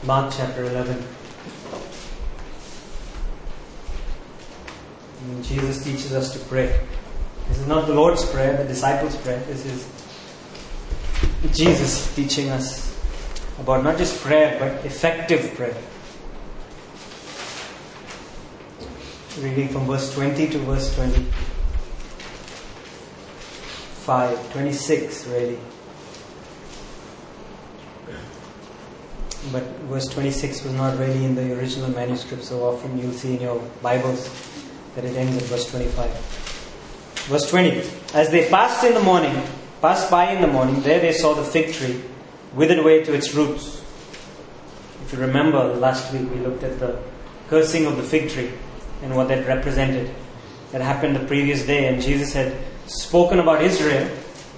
Mark chapter 11. And Jesus teaches us to pray. This is not the Lord's Prayer, the disciples' prayer. This is Jesus teaching us about not just prayer, but effective prayer. Reading from verse 20 to verse 26 really. But verse 26 was not really in the original manuscript, so often you'll see in your Bibles that it ends at verse 25. Verse 20. As they passed by in the morning, there they saw the fig tree withered away to its roots. If you remember, last week we looked at the cursing of the fig tree and what that represented. That happened the previous day, and Jesus had spoken about Israel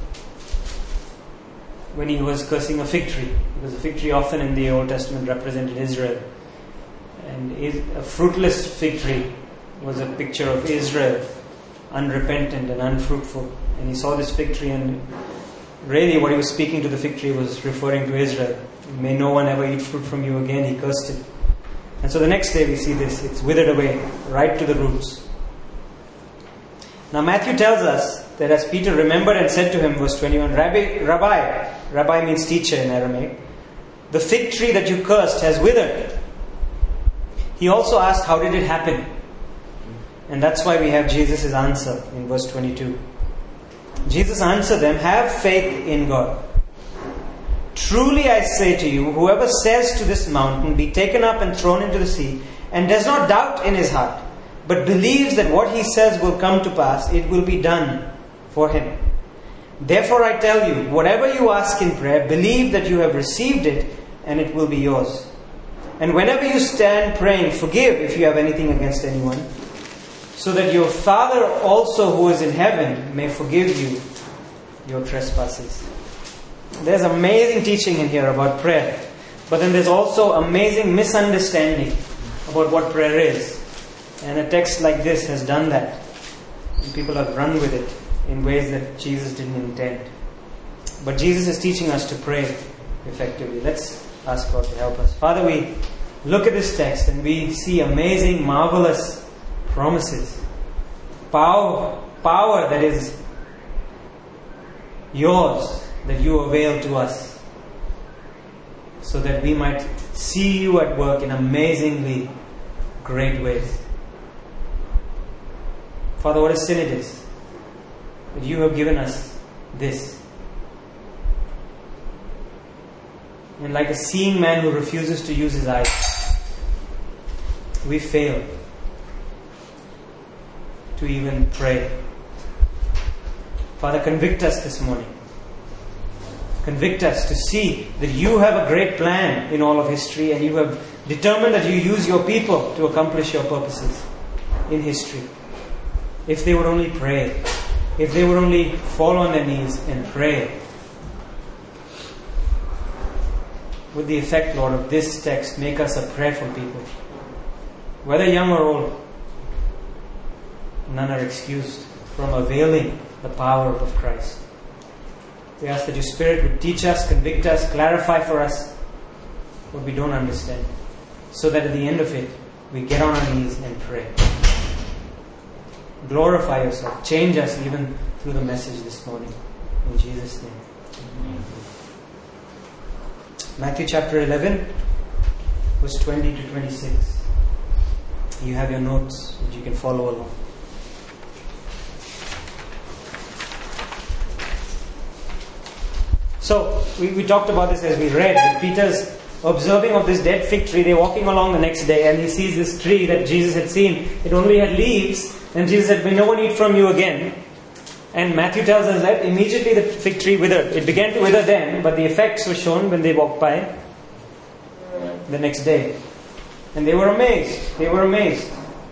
when he was cursing a fig tree, because the fig tree often in the Old Testament represented Israel, and a fruitless fig tree was a picture of Israel, unrepentant and unfruitful. And he saw this fig tree, and really what he was speaking to the fig tree was referring to Israel. May no one ever eat fruit from you again, he cursed it. And so the next day we see this, it's withered away right to the roots. Now Matthew tells us that as Peter remembered and said to him, verse 21, Rabbi means teacher in Aramaic, the fig tree that you cursed has withered. He also asked, how did it happen? And that's why we have Jesus' answer in verse 22. Jesus answered them, have faith in God. Truly I say to you, whoever says to this mountain, be taken up and thrown into the sea, and does not doubt in his heart, but believes that what he says will come to pass, it will be done for him. Therefore I tell you, whatever you ask in prayer, believe that you have received it, and it will be yours. And whenever you stand praying, forgive if you have anything against anyone, so that your Father also who is in heaven may forgive you your trespasses. There's amazing teaching in here about prayer, but then there's also amazing misunderstanding about what prayer is. And a text like this has done that. And people have run with it in ways that Jesus didn't intend. But Jesus is teaching us to pray effectively. Let's ask God to help us. Father, we look at this text and we see amazing, marvelous promises. Power that is yours, that you avail to us, so that we might see you at work in amazingly great ways. Father, what a sin it is that you have given us this. And like a seeing man who refuses to use his eyes, we fail to even pray. Father, convict us this morning. Convict us to see that you have a great plan in all of history, and you have determined that you use your people to accomplish your purposes in history. If they would only pray, if they would only fall on their knees and pray. With the effect, Lord, of this text, make us a prayerful people. Whether young or old, none are excused from availing the power of Christ. We ask that your Spirit would teach us, convict us, clarify for us what we don't understand, so that at the end of it, we get on our knees and pray. Glorify yourself. Change us even through the message this morning. In Jesus' name. Amen. Matthew chapter 11, verse 20 to 26. You have your notes which you can follow along. So, we talked about this as we read. That Peter's observing of this dead fig tree. They're walking along the next day, and he sees this tree that Jesus had seen. It only had leaves. And Jesus said, may no one eat from you again. And Matthew tells us that immediately the fig tree withered. It began to wither then, but the effects were shown when they walked by the next day. And they were amazed. They were amazed.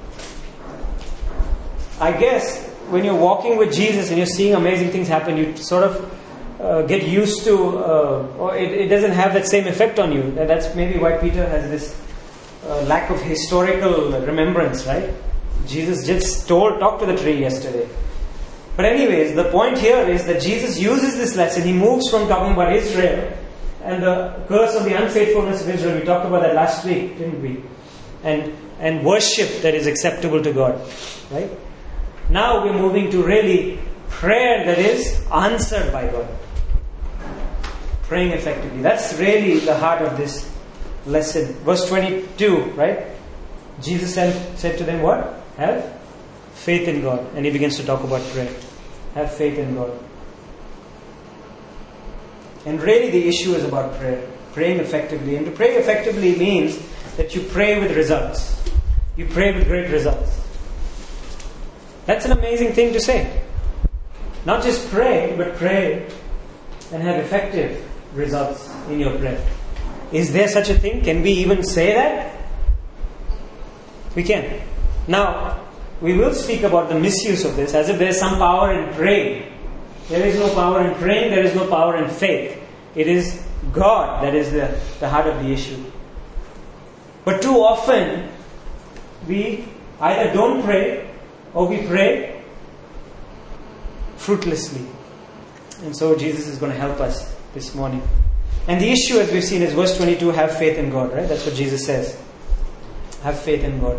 I guess when you're walking with Jesus and you're seeing amazing things happen, you sort of get used to, or it doesn't have that same effect on you. That's maybe why Peter has this lack of historical remembrance, right? Jesus just talked to the tree yesterday. But anyways, the point here is that Jesus uses this lesson. He moves from talking about Israel and the curse of the unfaithfulness of Israel. We talked about that last week, didn't we? And worship that is acceptable to God. Right? Now we're moving to really prayer that is answered by God. Praying effectively. That's really the heart of this lesson. Verse 22, right? Jesus said to them what? Have faith in God. And he begins to talk about prayer. Have faith in God. And really the issue is about prayer. Praying effectively. And to pray effectively means that you pray with results. You pray with great results. That's an amazing thing to say. Not just pray, but pray and have effective results in your prayer. Is there such a thing? Can we even say that? We can. Now, we will speak about the misuse of this as if there is some power in praying. There is no power in praying, there is no power in faith. It is God that is the heart of the issue. But too often, we either don't pray or we pray fruitlessly. And so Jesus is going to help us this morning. And the issue, as we've seen, is verse 22, have faith in God, right? That's what Jesus says. Have faith in God.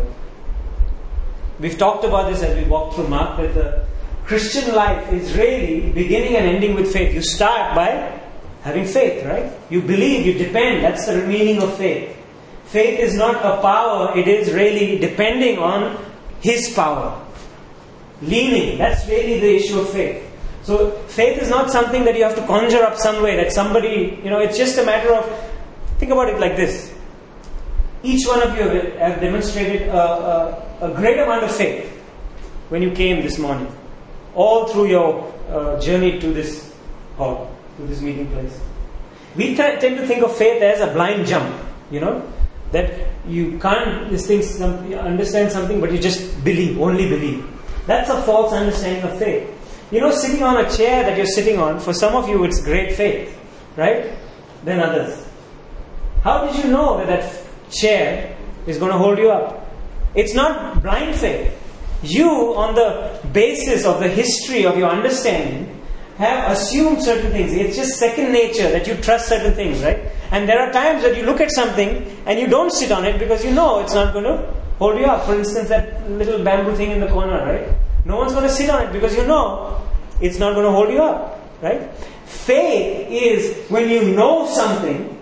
We've talked about this as we walked through Mark, that the Christian life is really beginning and ending with faith. You start by having faith, right? You believe, you depend. That's the meaning of faith. Faith is not a power, it is really depending on His power. Leaning, that's really the issue of faith. So faith is not something that you have to conjure up some way, that somebody, it's just a matter of, think about it like this. Each one of you have demonstrated a great amount of faith when you came this morning. All through your journey to this hall, to this meeting place. We tend to think of faith as a blind jump, that you can't understand something, but you just believe, only believe. That's a false understanding of faith. Sitting on a chair that you're sitting on, for some of you it's great faith, right? Than others. How did you know that chair is going to hold you up? It's not blind faith. You, on the basis of the history of your understanding, have assumed certain things. It's just second nature that you trust certain things, right? And there are times that you look at something and you don't sit on it because you know it's not going to hold you up. For instance, that little bamboo thing in the corner, right? No one's going to sit on it because you know it's not going to hold you up, right? Faith is when you know something,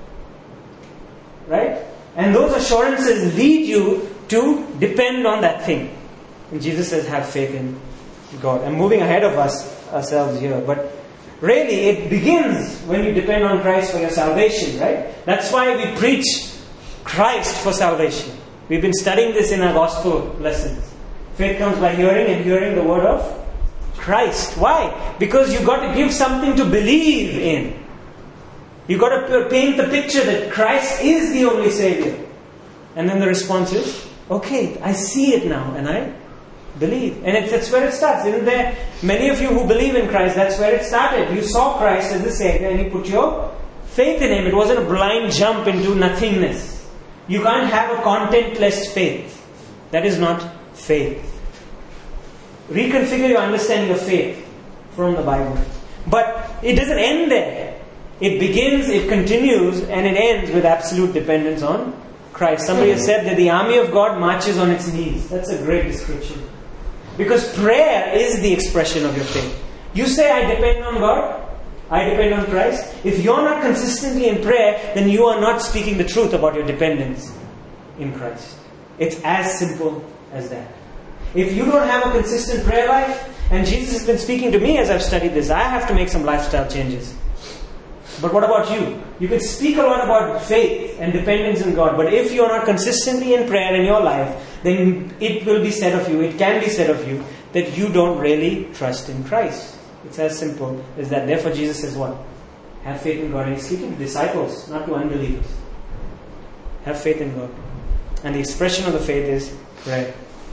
right? And those assurances lead you to depend on that thing. And Jesus says, have faith in God. I'm moving ahead of ourselves here, but really it begins when you depend on Christ for your salvation, right? That's why we preach Christ for salvation. We've been studying this in our gospel lessons. Faith comes by hearing, and hearing the word of Christ. Why? Because you've got to give something to believe in. You've got to paint the picture that Christ is the only Savior. And then the response is, okay, I see it now and I believe. And that's where it starts. Isn't there many of you who believe in Christ? That's where it started. You saw Christ as the Savior and you put your faith in Him. It wasn't a blind jump into nothingness. You can't have a contentless faith. That is not faith. Reconfigure your understanding of faith from the Bible. But it doesn't end there. It begins, it continues, and it ends with absolute dependence on Christ. Somebody has said that the army of God marches on its knees. That's a great description. Because prayer is the expression of your faith. You say, I depend on God, I depend on Christ. If you're not consistently in prayer, then you are not speaking the truth about your dependence in Christ. It's as simple as that. If you don't have a consistent prayer life, and Jesus has been speaking to me as I've studied this, I have to make some lifestyle changes. But what about you? You can speak a lot about faith and dependence in God, but if you're not consistently in prayer in your life, then it will be said of you, it can be said of you, that you don't really trust in Christ. It's as simple as that. Therefore Jesus says what? Have faith in God. And He's speaking to disciples, not to unbelievers. Have faith in God. And the expression of the faith is prayer.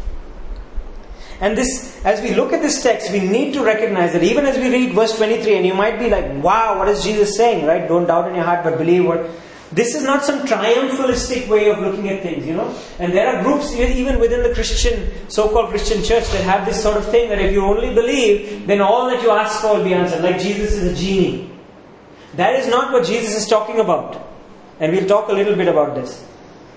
And this, as we look at this text, we need to recognize that even as we read verse 23, and you might be like, wow, what is Jesus saying, right? Don't doubt in your heart, but believe what. This is not some triumphalistic way of looking at things, And there are groups even within the Christian, so-called Christian church, that have this sort of thing that if you only believe, then all that you ask for will be answered. Like Jesus is a genie. That is not what Jesus is talking about. And we'll talk a little bit about this.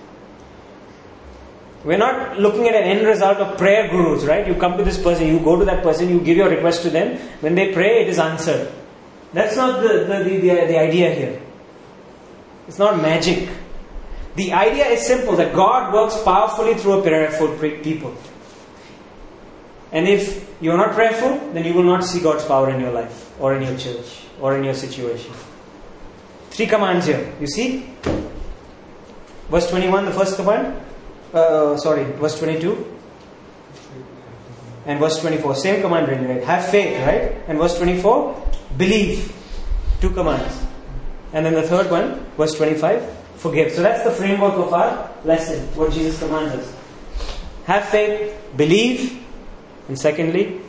We're not looking at an end result of prayer gurus, right? You come to this person, you go to that person, you give your request to them. When they pray, it is answered. That's not the idea here. It's not magic. The idea is simple, that God works powerfully through a prayerful people. And if you're not prayerful, then you will not see God's power in your life, or in your church, or in your situation. 3 commands here. You see? Verse 21, the first command. Verse 22. And verse 24. Same command really, right? Have faith, right? And verse 24. Believe. 2 commands. And then the third one, verse 25. Forgive. So that's the framework of our lesson. What Jesus commands us. Have faith. Believe. And secondly,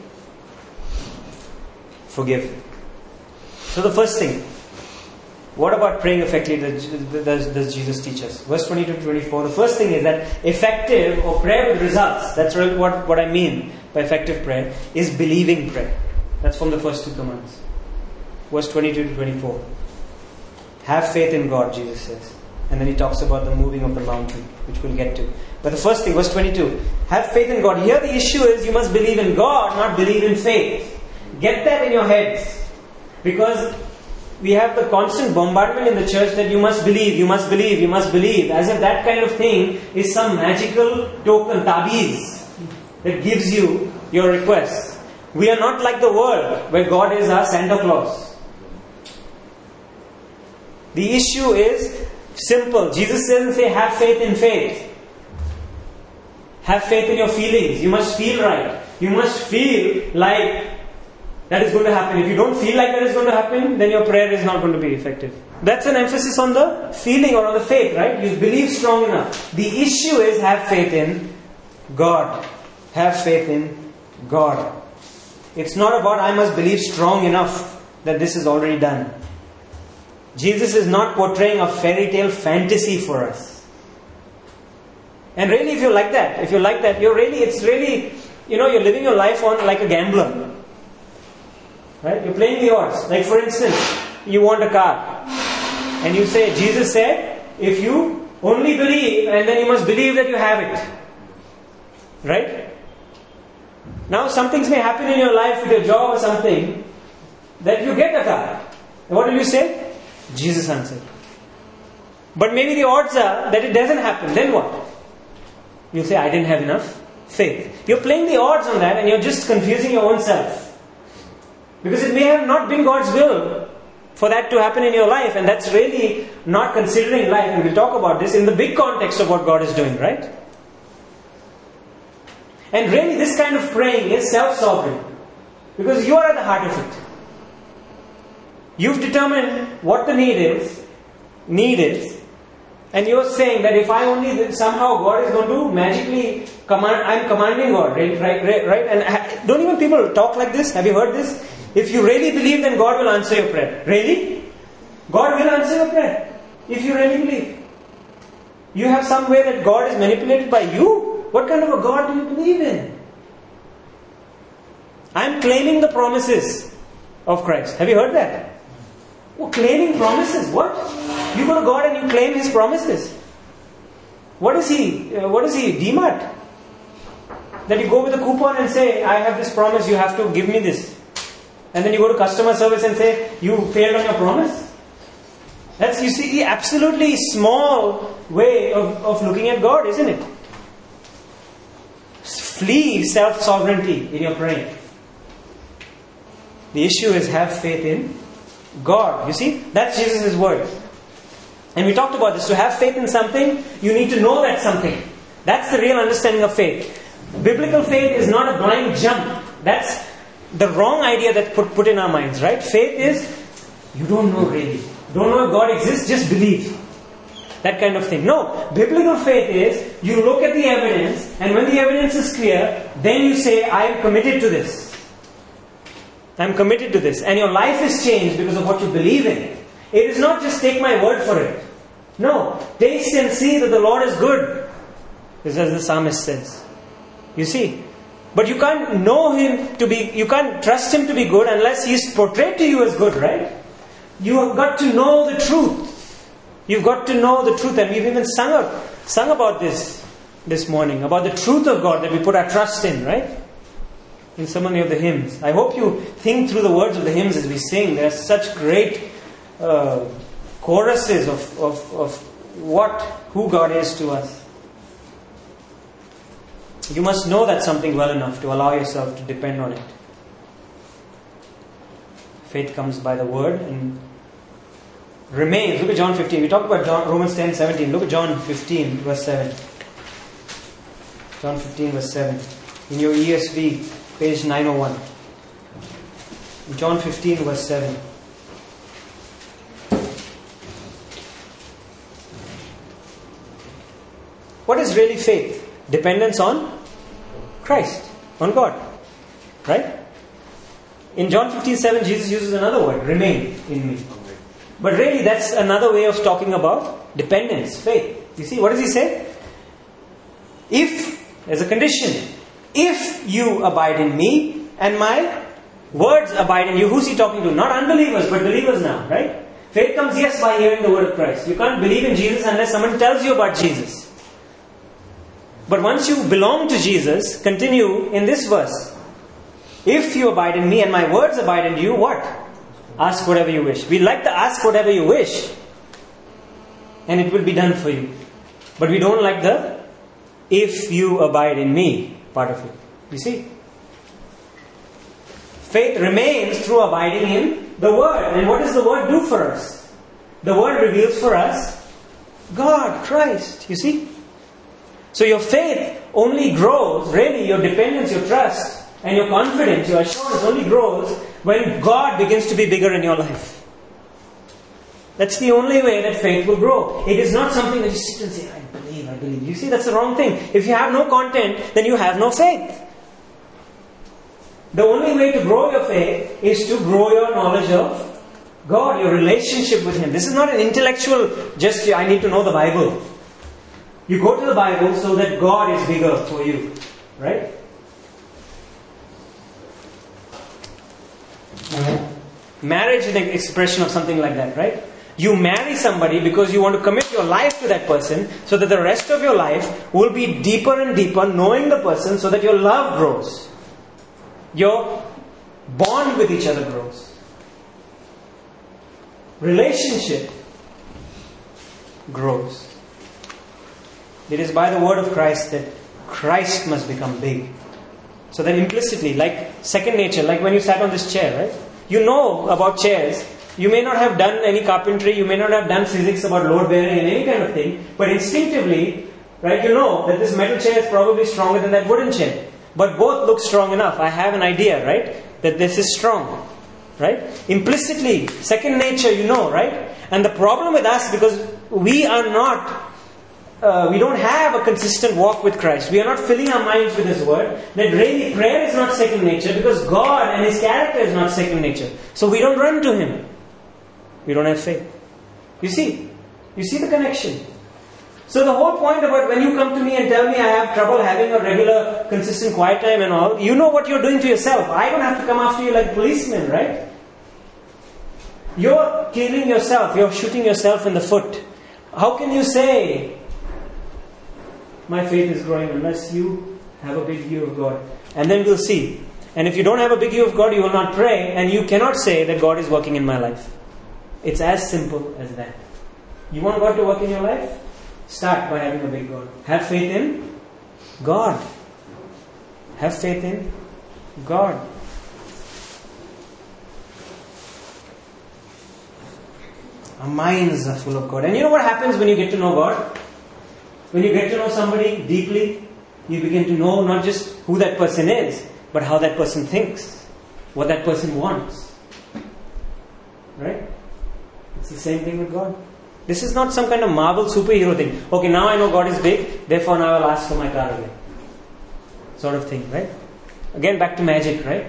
forgive. So the first thing. What about praying effectively does Jesus teach us? Verse 22 to 24. The first thing is that effective or prayer with results, that's really what I mean by effective prayer, is believing prayer. That's from the first 2 commands. Verse 22 to 24. Have faith in God, Jesus says. And then he talks about the moving of the mountain, which we'll get to. But the first thing, verse 22. Have faith in God. Here the issue is you must believe in God, not believe in faith. Get that in your heads. Because we have the constant bombardment in the church that you must believe, you must believe, you must believe. As if that kind of thing is some magical token, tabiz, that gives you your requests. We are not like the world, where God is our Santa Claus. The issue is simple. Jesus doesn't say have faith in faith. Have faith in your feelings. You must feel right. You must feel like that is going to happen. If you don't feel like that is going to happen, then your prayer is not going to be effective. That's an emphasis on the feeling or on the faith, right? You believe strong enough. The issue is have faith in God. Have faith in God. It's not about I must believe strong enough that this is already done. Jesus is not portraying a fairy tale fantasy for us. And really, if you're like that, it's really, you're living your life on like a gambler. Right? You're playing the odds. Like for instance, you want a car. And you say, Jesus said, if you only believe, and then you must believe that you have it. Right? Now some things may happen in your life with your job or something, that you get a car. And what will you say? Jesus answered. But maybe the odds are that it doesn't happen. Then what? You'll say, I didn't have enough faith. You're playing the odds on that and you're just confusing your own self. Because it may have not been God's will for that to happen in your life, and that's really not considering life. And we'll talk about this in the big context of what God is doing, right? And really this kind of praying is self-sovereign. Because you are at the heart of it. You've determined what the need is, and you're saying that if I only, somehow God is going to magically I'm commanding God, right? And don't even people talk like this? Have you heard this? If you really believe, then God will answer your prayer. Really? God will answer your prayer. If you really believe. You have some way that God is manipulated by you? What kind of a God do you believe in? I'm claiming the promises of Christ. Have you heard that? Oh, claiming promises. What? You go to God and you claim His promises. What is He? DMart? That you go with a coupon and say, I have this promise, you have to give me this. And then you go to customer service and say, you failed on your promise. That's, you see, the absolutely small way of looking at God, isn't it? Flee self-sovereignty in your praying. The issue is have faith in God. You see, that's Jesus' word. And we talked about this. To have faith in something, you need to know that something. That's the real understanding of faith. Biblical faith is not a blind jump. That's the wrong idea that put in our minds, right? Faith is, you don't know really. Don't know if God exists, just believe. That kind of thing. No, biblical faith is, you look at the evidence, and when the evidence is clear, then you say, I am committed to this. I'm committed to this. And your life is changed because of what you believe in. It is not just take my word for it. No, taste and see that the Lord is good. This is as the psalmist says. You see, but you can't know Him to be, you can't trust Him to be good unless He is portrayed to you as good, right? You have got to know the truth. You've got to know the truth. And we've even sung about this morning, about the truth of God that we put our trust in, right? In so many of the hymns. I hope you think through the words of the hymns as we sing. There are such great choruses of who God is to us. You must know that something well enough to allow yourself to depend on it. Faith comes by the word and remains. Look at John 15. We talked about Romans 10:17. Look at John 15 verse 7. John 15 verse 7. In your ESV, page 901. John 15 verse 7. What is really faith? Dependence on Christ, on God. Right? In John 15:7, Jesus uses another word, remain in me. But really that's another way of talking about dependence, faith. You see, what does he say? If, as a condition, if you abide in me and my words abide in you. Who's he talking to? Not unbelievers, but believers now, right? Faith comes, yes, by hearing the word of Christ. You can't believe in Jesus unless someone tells you about Jesus. But once you belong to Jesus, continue in this verse. If you abide in me and my words abide in you, what? Ask whatever you wish. We like to ask whatever you wish, and it will be done for you. But we don't like the if you abide in me part of it. You see? Faith remains through abiding in the Word. And what does the Word do for us? The Word reveals for us God, Christ. You see? So your faith only grows, really your dependence, your trust, and your confidence, your assurance only grows when God begins to be bigger in your life. That's the only way that faith will grow. It is not something that you sit and say, I believe. You see, that's the wrong thing. If you have no content, then you have no faith. The only way to grow your faith is to grow your knowledge of God, your relationship with Him. This is not an intellectual, just I need to know the Bible. You go to the Bible so that God is bigger for you. Right? Marriage is an expression of something like that, right? You marry somebody because you want to commit your life to that person so that the rest of your life will be deeper and deeper knowing the person so that your love grows. Your bond with each other grows. Relationship grows. It is by the word of Christ that Christ must become big. So that implicitly, like second nature, like when you sat on this chair, right? You know about chairs. You may not have done any carpentry, you may not have done physics about load bearing and any kind of thing, but instinctively, right, you know that this metal chair is probably stronger than that wooden chair. But both look strong enough. I have an idea, right, that this is strong, right? Implicitly, second nature, you know, right? And the problem with us, because we are not, we don't have a consistent walk with Christ. We are not filling our minds with His Word. That really prayer is not second nature because God and His character is not second nature. So we don't run to Him. We don't have faith. You see the connection. So the whole point about when you come to me and tell me I have trouble having a regular, consistent quiet time and all, you know what you're doing to yourself. I don't have to come after you like a policeman, right? You're killing yourself. You're shooting yourself in the foot. How can you say my faith is growing unless you have a big view of God? And then we'll see. And if you don't have a big view of God, you will not pray, and you cannot say that God is working in my life. It's as simple as that. You want God to work in your life? Start by having a big God. Have faith in God. Have faith in God. Our minds are full of God. And you know what happens when you get to know God? When you get to know somebody deeply, you begin to know not just who that person is, but how that person thinks, what that person wants. Right? It's the same thing with God. This is not some kind of Marvel superhero thing. Okay, now I know God is big, therefore now I'll ask for my car again. Sort of thing, right? Again, back to magic, right?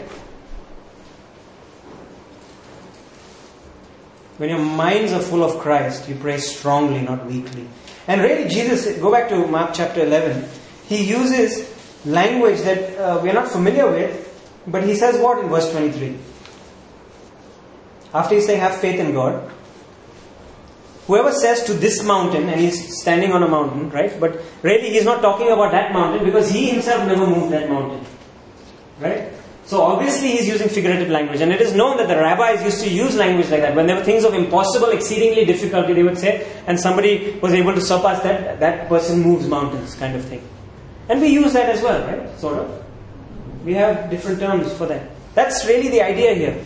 When your minds are full of Christ, you pray strongly, not weakly. And really, Jesus, go back to Mark chapter 11, He uses language that we are not familiar with, but He says what in verse 23? After he's saying have faith in God, whoever says to this mountain, and he's standing on a mountain, right? But really he's not talking about that mountain because he himself never moved that mountain. Right? So obviously he's using figurative language, and it is known that the rabbis used to use language like that. When there were things of impossible, exceedingly difficulty, they would say, and somebody was able to surpass that person moves mountains, kind of thing. And we use that as well, right? Sort of. We have different terms for that. That's really the idea here.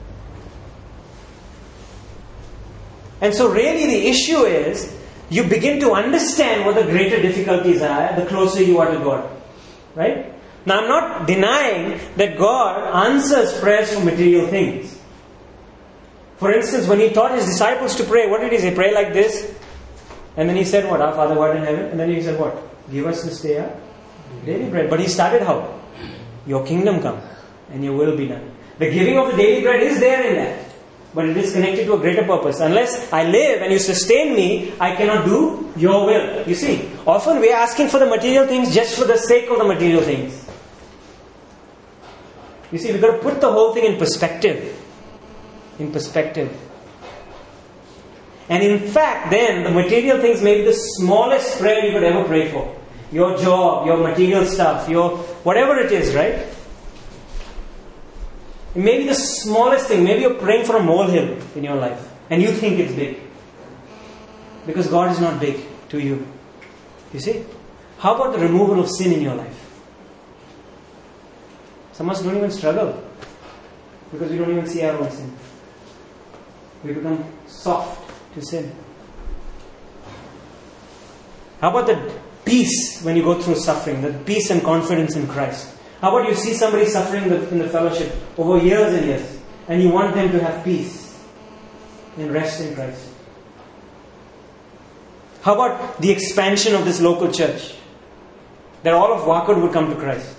And so really the issue is, you begin to understand what the greater difficulties are the closer you are to God. Right? Now I'm not denying that God answers prayers for material things. For instance, when He taught His disciples to pray, what did He say? Pray like this. And then He said what? Our Father who art in heaven. And then He said what? Give us this day our daily bread. But He started how? Your kingdom come and your will be done. The giving of the daily bread is there in that. But it is connected to a greater purpose. Unless I live and you sustain me, I cannot do your will. You see, often we are asking for the material things just for the sake of the material things. You see, we've got to put the whole thing in perspective. In perspective. And in fact, then, the material things may be the smallest prayer you could ever pray for. Your job, your material stuff, your whatever it is, right? It may be the smallest thing. Maybe you're praying for a molehill in your life and you think it's big. Because God is not big to you. You see? How about the removal of sin in your life? Some of us don't even struggle because we don't even see our own sin. We become soft to sin. How about the peace when you go through suffering? The peace and confidence in Christ. How about you see somebody suffering in the fellowship over years and years, and you want them to have peace and rest in Christ? How about the expansion of this local church? That all of Wakad would come to Christ.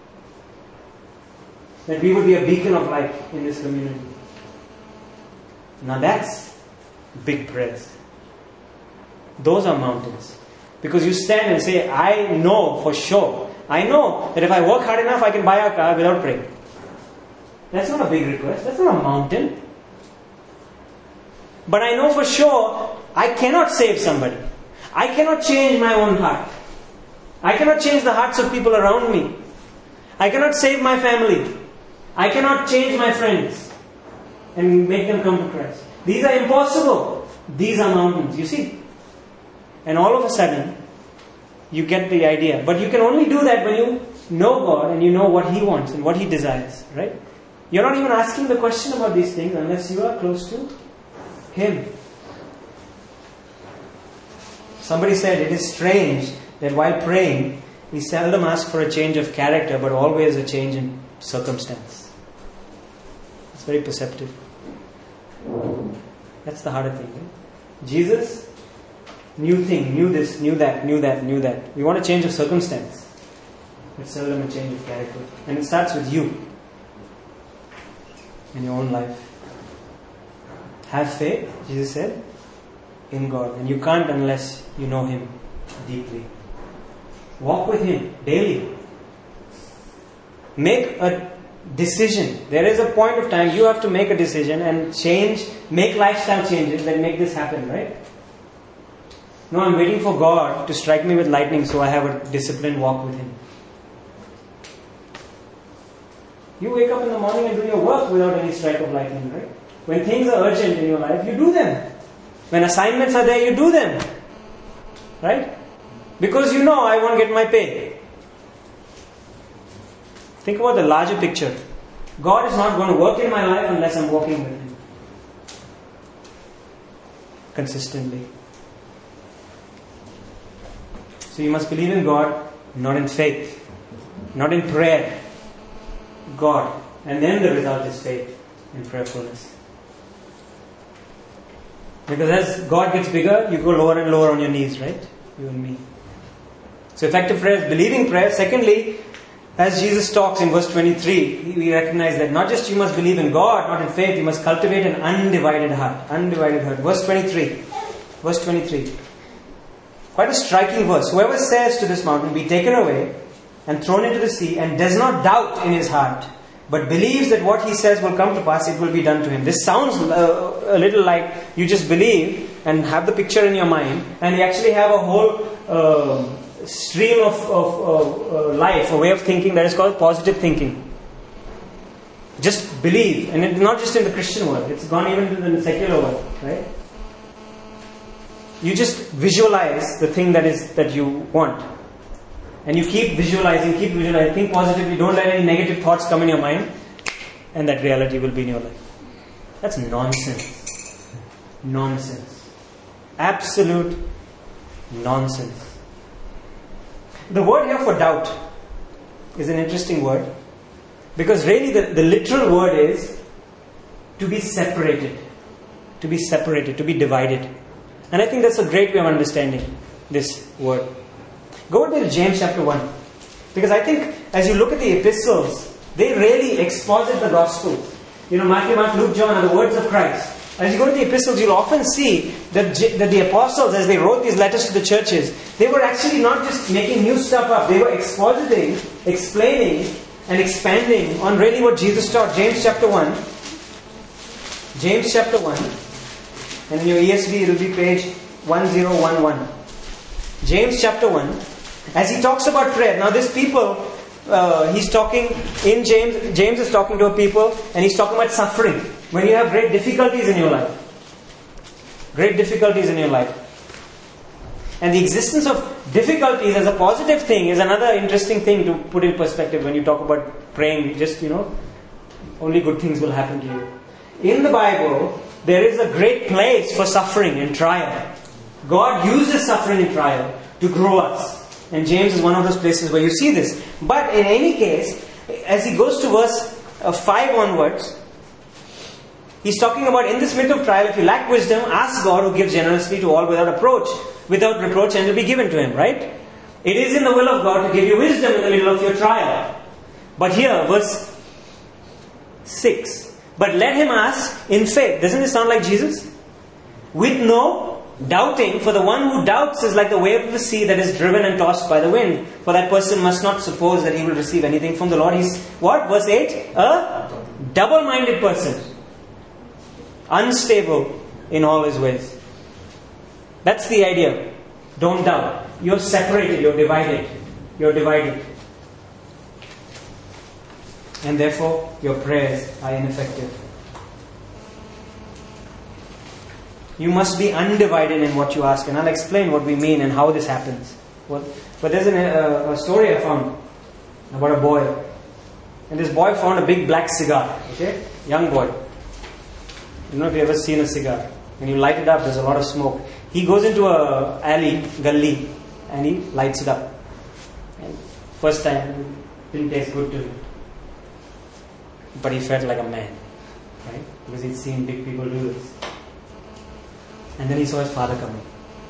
That we would be a beacon of light in this community. Now that's big prayers. Those are mountains. Because you stand and say, I know for sure. I know that if I work hard enough, I can buy a car without praying. That's not a big request. That's not a mountain. But I know for sure, I cannot save somebody. I cannot change my own heart. I cannot change the hearts of people around me. I cannot save my family. I cannot change my friends and make them come to Christ. These are impossible. These are mountains, you see. And all of a sudden, you get the idea. But you can only do that when you know God and you know what He wants and what He desires, right? You're not even asking the question about these things unless you are close to Him. Somebody said it is strange that while praying, we seldom ask for a change of character, but always a change in circumstance. It's very perceptive. That's the harder thing. Right? Jesus, new thing, knew this, knew that, knew that, knew that. We want a change of circumstance, but seldom a change of character. And it starts with you in your own life. Have faith, Jesus said, in God. And you can't unless you know Him deeply. Walk with Him daily. Make a decision. There is a point of time you have to make a decision and change, make lifestyle changes that make this happen, right? No, I'm waiting for God to strike me with lightning so I have a disciplined walk with Him. You wake up in the morning and do your work without any strike of lightning, right? When things are urgent in your life, you do them. When assignments are there, you do them. Right? Because you know I won't get my pay. Think about the larger picture. God is not going to work in my life unless I'm walking with Him consistently. So you must believe in God, not in faith, not in prayer. God. And then the result is faith and prayerfulness. Because as God gets bigger, you go lower and lower on your knees, right? You and me. So effective prayer is believing prayer. Secondly, as Jesus talks in verse 23, we recognize that not just you must believe in God, not in faith, you must cultivate an undivided heart. Undivided heart. Verse 23. Verse 23. Quite a striking verse. Whoever says to this mountain, be taken away and thrown into the sea, and does not doubt in his heart, but believes that what he says will come to pass, it will be done to him. This sounds a little like you just believe and have the picture in your mind, and you actually have a whole stream of life, a way of thinking that is called positive thinking. Just believe, and it's not just in the Christian world, it's gone even to the secular world, right? You just visualize the thing that you want. And you keep visualizing, think positively, don't let any negative thoughts come in your mind, and that reality will be in your life. That's nonsense. Nonsense. Absolute nonsense. The word here for doubt is an interesting word, because really the literal word is to be separated. To be separated, to be divided. And I think that's a great way of understanding this word. Go to James chapter 1. Because I think as you look at the epistles, they really exposit the gospel. Matthew, Mark, Luke, John are the words of Christ. As you go to the epistles, you'll often see that the apostles, as they wrote these letters to the churches, they were actually not just making new stuff up. They were expositing, explaining, and expanding on really what Jesus taught. James chapter 1. James chapter 1. And in your ESV, it will be page 1011. James chapter 1. As he talks about prayer. Now this people, he's talking in James. James is talking to a people, and he's talking about suffering. When you have great difficulties in your life. Great difficulties in your life. And the existence of difficulties as a positive thing is another interesting thing to put in perspective when you talk about praying. Just, only good things will happen to you. In the Bible, there is a great place for suffering and trial. God uses suffering and trial to grow us. And James is one of those places where you see this. But in any case, as he goes to verse 5 onwards, he's talking about in this midst of trial, if you lack wisdom, ask God who gives generously to all without reproach, and it will be given to him, right? It is in the will of God to give you wisdom in the middle of your trial. But here, verse 6, but let him ask in faith. Doesn't this sound like Jesus? With no doubting, for the one who doubts is like the wave of the sea that is driven and tossed by the wind. For that person must not suppose that he will receive anything from the Lord. He's what? Verse 8? A double-minded person. Unstable in all his ways. That's the idea. Don't doubt. You're separated. You're divided. You're divided. And therefore, your prayers are ineffective. You must be undivided in what you ask. And I'll explain what we mean and how this happens. But there's a story I found about a boy. And this boy found a big black cigar. Okay? Young boy. I don't know if you've ever seen a cigar. When you light it up, there's a lot of smoke. He goes into a alley, gully, and he lights it up. And first time, it didn't taste good to him. But he felt like a man. Right? Because he'd seen big people do this. And then he saw his father coming.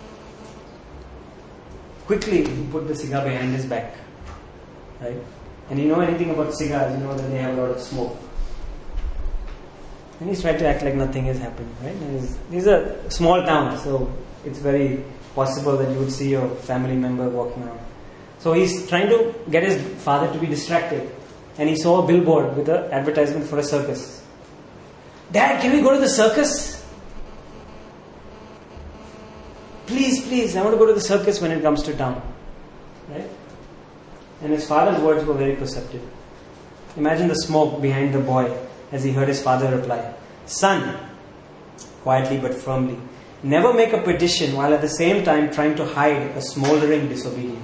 Quickly, he put the cigar behind his back. Right? And you know anything about cigars, you know that they have a lot of smoke. And he's trying to act like nothing has happened. Right? These are small towns, so it's very possible that you would see your family member walking around. So he's trying to get his father to be distracted. And he saw a billboard with an advertisement for a circus. Dad, can we go to the circus? Please, I want to go to the circus when it comes to town. Right? And his father's words were very perceptive. Imagine the smoke behind the boy as he heard his father reply, Son, quietly but firmly, never make a petition while at the same time trying to hide a smoldering disobedience.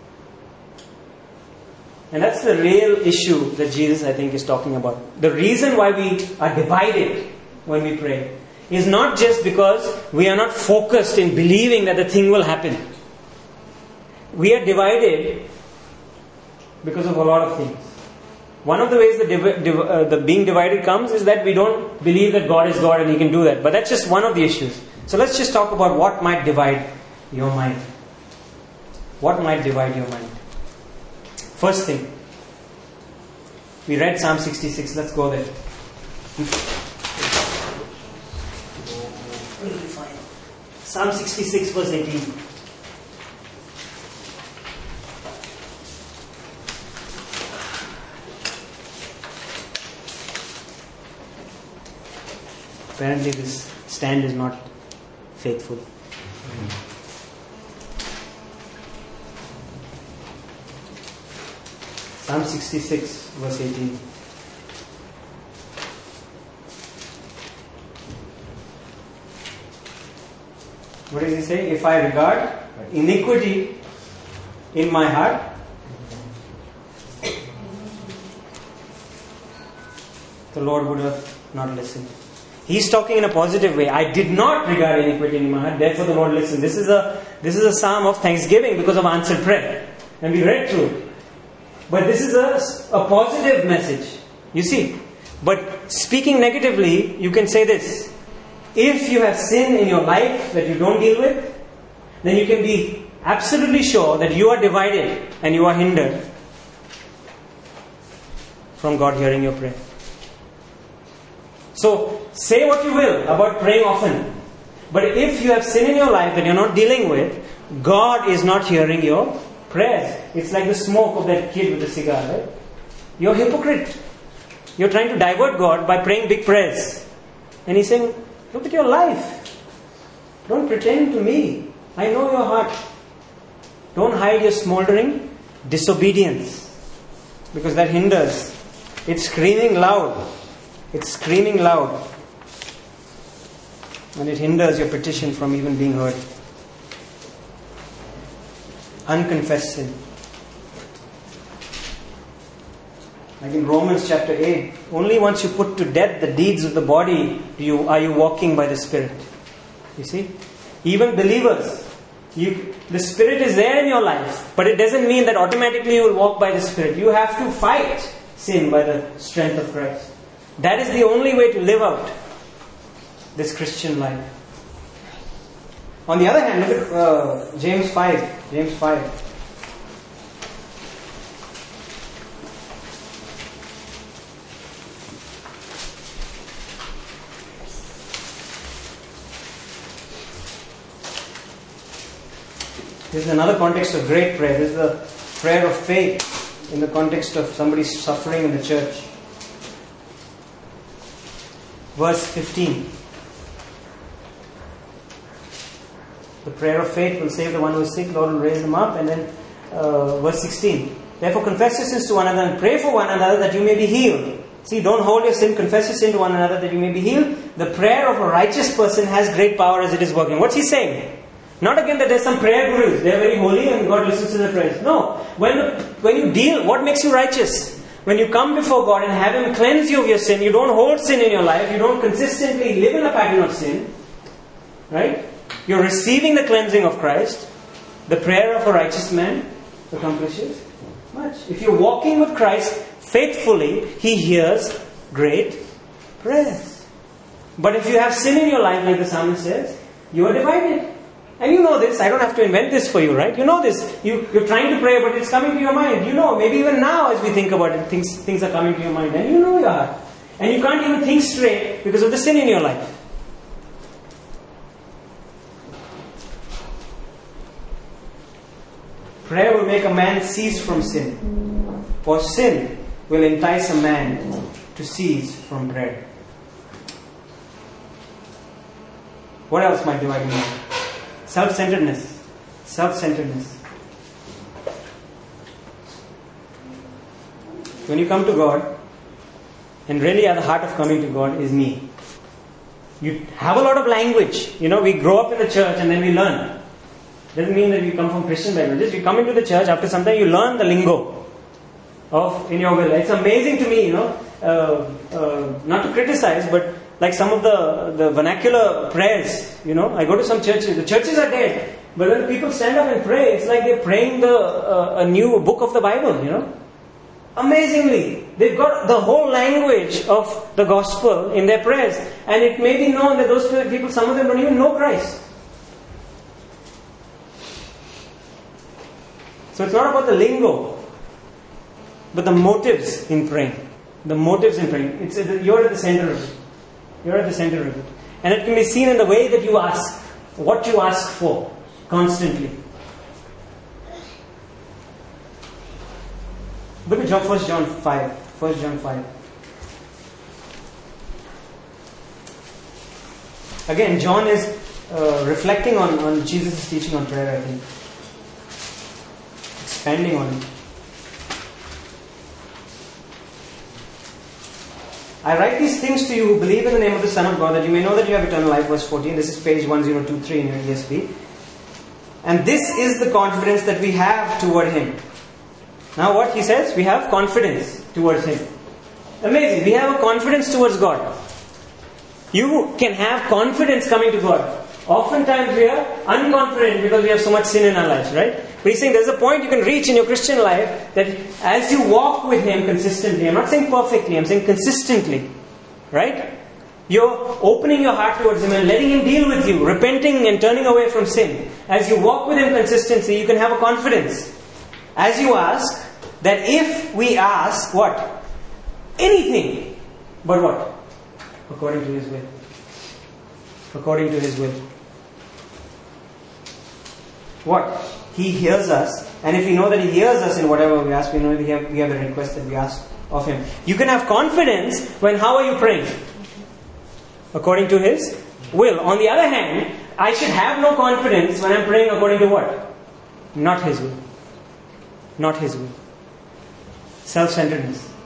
And that's the real issue that Jesus, I think, is talking about. The reason why we are divided when we pray is not just because we are not focused in believing that the thing will happen. We are divided because of a lot of things. One of the ways the being divided comes is that we don't believe that God is God and He can do that. But that's just one of the issues. So let's just talk about what might divide your mind. What might divide your mind? First thing, we read Psalm 66. Let's go there. Psalm 66 verse 18. Apparently this stand is not faithful. Psalm 66 verse 18. What does he say? If I regard iniquity in my heart, the Lord would have not listened. He's talking in a positive way. I did not regard iniquity in my heart, therefore the Lord listened. This is a psalm of thanksgiving because of answered prayer. And we read through it. But this is a positive message. You see. But speaking negatively, you can say this. If you have sin in your life that you don't deal with, then you can be absolutely sure that you are divided and you are hindered from God hearing your prayer. So, say what you will about praying often. But if you have sin in your life that you're not dealing with, God is not hearing your prayers. It's like the smoke of that kid with the cigar, right? You're a hypocrite. You're trying to divert God by praying big prayers. And He's saying, look at your life. Don't pretend to me. I know your heart. Don't hide your smoldering disobedience. Because that hinders. It's screaming loud. It's screaming loud. And it hinders your petition from even being heard. Unconfessed sin. Like in Romans chapter 8, only once you put to death the deeds of the body are you walking by the Spirit. You see? Even believers, the Spirit is there in your life, but it doesn't mean that automatically you will walk by the Spirit. You have to fight sin by the strength of Christ. That is the only way to live out this Christian life. On the other hand, look at James 5. James 5. This is another context of great prayer. This is the prayer of faith in the context of somebody suffering in the church. Verse 15. The prayer of faith will save the one who is sick, Lord will raise them up. And then verse 16. Therefore confess your sins to one another and pray for one another that you may be healed. See, don't hold your sin, confess your sin to one another that you may be healed. The prayer of a righteous person has great power as it is working. What's he saying? Not again that there's some prayer gurus. They're very holy and God listens to their prayers. No. When you deal, what makes you righteous? When you come before God and have Him cleanse you of your sin, you don't hold sin in your life, you don't consistently live in a pattern of sin. Right? You're receiving the cleansing of Christ. The prayer of a righteous man accomplishes much. If you're walking with Christ faithfully, He hears great prayers. But if you have sin in your life, like the psalmist says, you are divided. And you know this, I don't have to invent this for you, right? You know this. You're trying to pray, but it's coming to your mind. You know, maybe even now as we think about it, things are coming to your mind. And you know your heart. And you can't even think straight because of the sin in your life. Prayer will make a man cease from sin. For sin will entice a man to cease from prayer. What else might divide a man? Self-centeredness. Self-centeredness. When you come to God, and really at the heart of coming to God is me. You have a lot of language. You know, we grow up in the church and then we learn. Doesn't mean that we come from Christian languages. You come into the church, after some time you learn the lingo in your will. It's amazing to me, not to criticize, but like some of the vernacular prayers, I go to some churches. The churches are dead, but when people stand up and pray, it's like they're praying a new book of the Bible, Amazingly, they've got the whole language of the gospel in their prayers. And it may be known that those people, some of them don't even know Christ. So it's not about the lingo, but the motives in praying. The motives in praying. You're at the center of it. You're at the center of it. And it can be seen in the way that you ask. What you ask for. Constantly. Look at 1 John 5. 1 John 5. Again, John is reflecting on Jesus' teaching on prayer, I think. Expanding on it. I write these things to you who believe in the name of the Son of God, that you may know that you have eternal life. Verse 14. This is page 1023 in your ESV. And this is the confidence that we have toward Him. Now what he says? We have confidence towards Him. Amazing. We have a confidence towards God. You can have confidence coming to God. Oftentimes we are unconfident because we have so much sin in our lives, right? But he's saying there's a point you can reach in your Christian life that as you walk with Him consistently, I'm not saying perfectly, I'm saying consistently, right? You're opening your heart towards Him and letting Him deal with you, repenting and turning away from sin. As you walk with Him consistently, you can have a confidence. As you ask, that if we ask, what? Anything, but what? According to His will. According to His will. What? He hears us, and if we know that He hears us in whatever we ask, we know we have the request that we ask of Him. You can have confidence when how are you praying? According to His will. On the other hand, I should have no confidence when I'm praying according to what? Not His will. Not His will. Self-centeredness.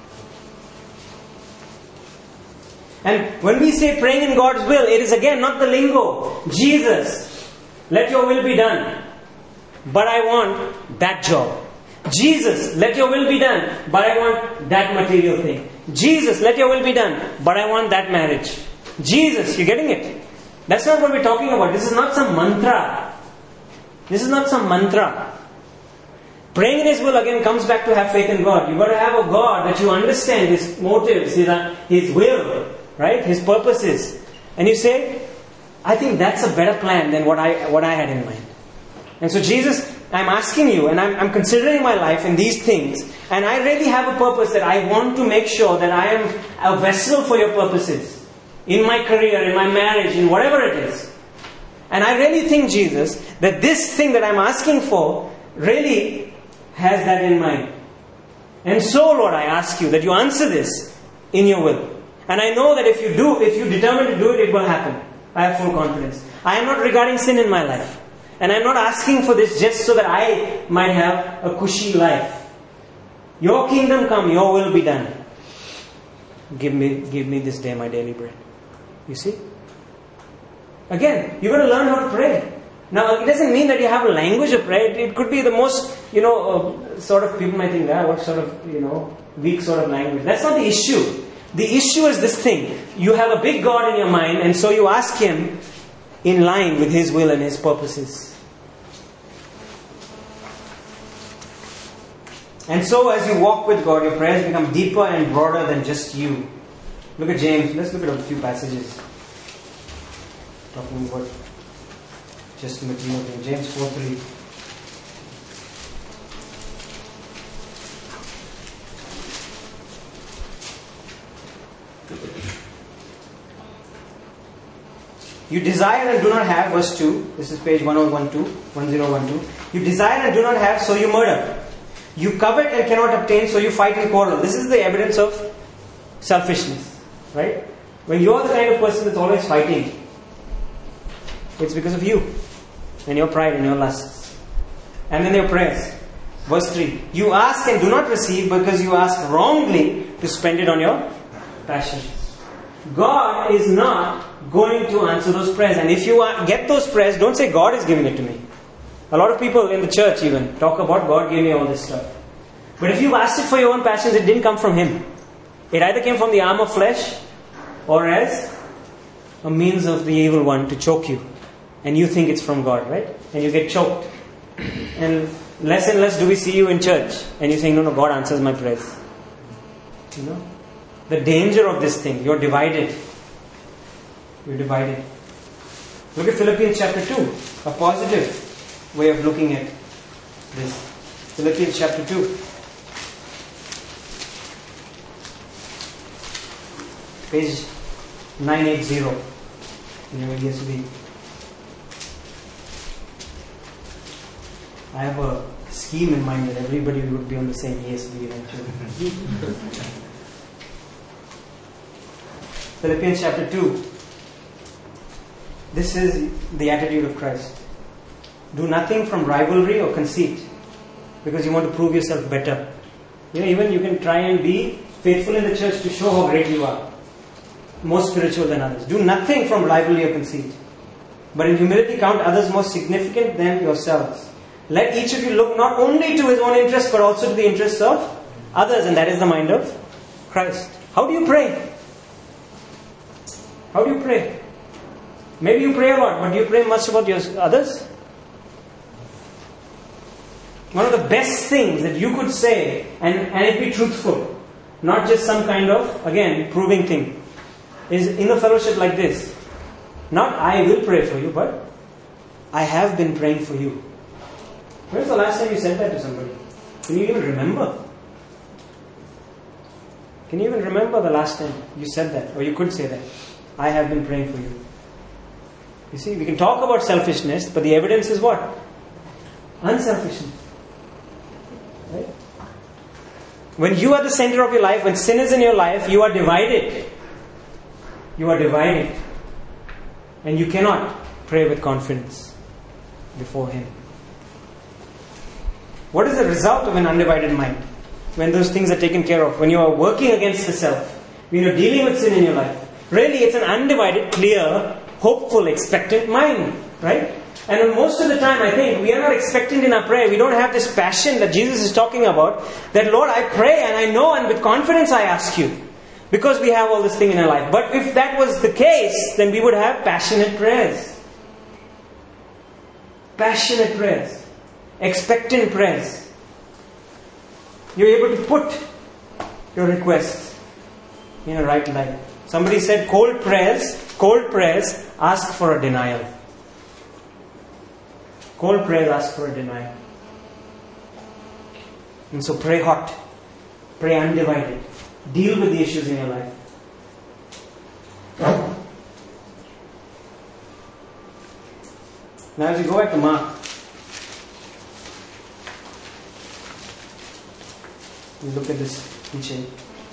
And when we say praying in God's will, it is again not the lingo. Jesus, let your will be done. But I want that job. Jesus, let your will be done. But I want that material thing. Jesus, let your will be done. But I want that marriage. Jesus, you're getting it? That's not what we're talking about. This is not some mantra. This is not some mantra. Praying in His will again comes back to have faith in God. You've got to have a God that you understand His motives, His will, right? His purposes. And you say, I think that's a better plan than what I had in mind. And so Jesus, I'm asking you, and I'm considering my life in these things, and I really have a purpose that I want to make sure that I am a vessel for your purposes. In my career, in my marriage, in whatever it is. And I really think, Jesus, that this thing that I'm asking for really has that in mind. And so, Lord, I ask you that you answer this in your will. And I know that if you determine to do it, it will happen. I have full confidence. I am not regarding sin in my life. And I am not asking for this just so that I might have a cushy life. Your kingdom come, your will be done. Give me this day my daily bread. You see? Again, you've got to learn how to pray. Now, it doesn't mean that you have a language of prayer. It could be the most, sort of, people might think, what sort of, weak sort of language. That's not the issue. The issue is this thing. You have a big God in your mind, and so you ask Him in line with His will and His purposes. And so as you walk with God, your prayers become deeper and broader than just you. Look at James. Let's look at a few passages. Talking about just material thing. James 4:3. You desire and do not have, verse 2. This is page 1012. You desire and do not have, so you murder. You covet and cannot obtain, so you fight and quarrel. This is the evidence of selfishness. Right? When you are the kind of person that's always fighting, it's because of you and your pride and your lusts. And then your prayers. Verse 3. You ask and do not receive because you ask wrongly to spend it on your passions. God is not going to answer those prayers. And if you get those prayers, don't say God is giving it to me. A lot of people in the church even talk about God gave me all this stuff. But if you've asked it for your own passions, it didn't come from Him. It either came from the arm of flesh or as a means of the evil one to choke you. And you think it's from God, right? And you get choked. And less do we see you in church. And you think, no, God answers my prayers. You know? The danger of this thing, you're divided. You're divided. Look at Philippians chapter 2. A positive way of looking at this. Philippians chapter 2. Page 980 in your ESV. I have a scheme in mind that everybody would be on the same ESV eventually. Philippians chapter 2. This is the attitude of Christ. Do nothing from rivalry or conceit, because you want to prove yourself better. Even you can try and be faithful in the church to show how great you are, more spiritual than others. Do nothing from rivalry or conceit, but in humility count others more significant than yourselves. Let each of you look not only to his own interests, but also to the interests of others, and that is the mind of Christ. How do you pray? How do you pray? Maybe you pray a lot, but do you pray much about your others? One of the best things that you could say, and it be truthful, not just some kind of, again, proving thing, is in a fellowship like this. Not I will pray for you, but I have been praying for you. When was the last time you said that to somebody? Can you even remember? Can you even remember the last time you said that? Or you could say that? I have been praying for you. You see, we can talk about selfishness, but the evidence is what? Unselfishness. Right? When you are the center of your life, when sin is in your life, you are divided. You are divided. And you cannot pray with confidence before Him. What is the result of an undivided mind? When those things are taken care of, when you are working against the self, when you're dealing with sin in your life. Really, it's an undivided, clear, hopeful, expectant mind. Right? And most of the time, I think, we are not expectant in our prayer. We don't have this passion that Jesus is talking about. That, Lord, I pray and I know and with confidence I ask you. Because we have all this thing in our life. But if that was the case, then we would have passionate prayers. Passionate prayers. Expectant prayers. You're able to put your requests in a right light. Somebody said cold prayers ask for a denial. Cold prayers ask for a denial. And so pray hot. Pray undivided. Deal with the issues in your life. Now as we go back to Mark, we look at this teaching.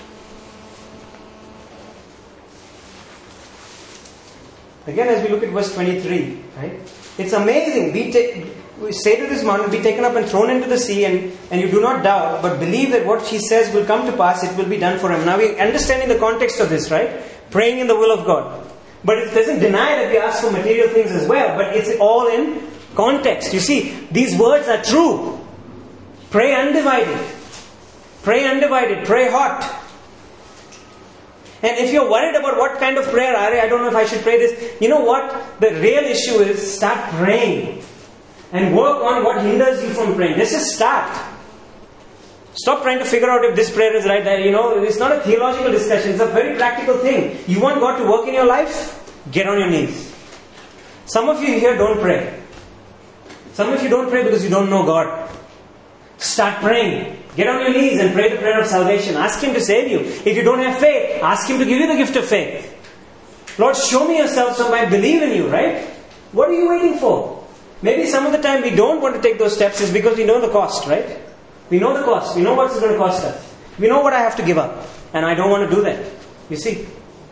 Again, as we look at verse 23, right? It's amazing. We say to this mountain, be taken up and thrown into the sea, and you do not doubt, but believe that what He says will come to pass, it will be done for Him. Now we understanding the context of this, right? Praying in the will of God. But it doesn't deny that we ask for material things as well, but it's all in context. You see, these words are true. Pray undivided. Pray undivided. Pray hot. And if you're worried about what kind of prayer, I don't know if I should pray this. You know what? The real issue is start praying. And work on what hinders you from praying. This is start. Stop trying to figure out if this prayer is right. It's not a theological discussion. It's a very practical thing. You want God to work in your life? Get on your knees. Some of you here don't pray. Some of you don't pray because you don't know God. Start praying. Get on your knees and pray the prayer of salvation. Ask Him to save you. If you don't have faith, ask Him to give you the gift of faith. Lord, show me yourself so I believe in you, right? What are you waiting for? Maybe some of the time we don't want to take those steps is because we know the cost, right? We know the cost. We know what it's going to cost us. We know what I have to give up. And I don't want to do that. You see?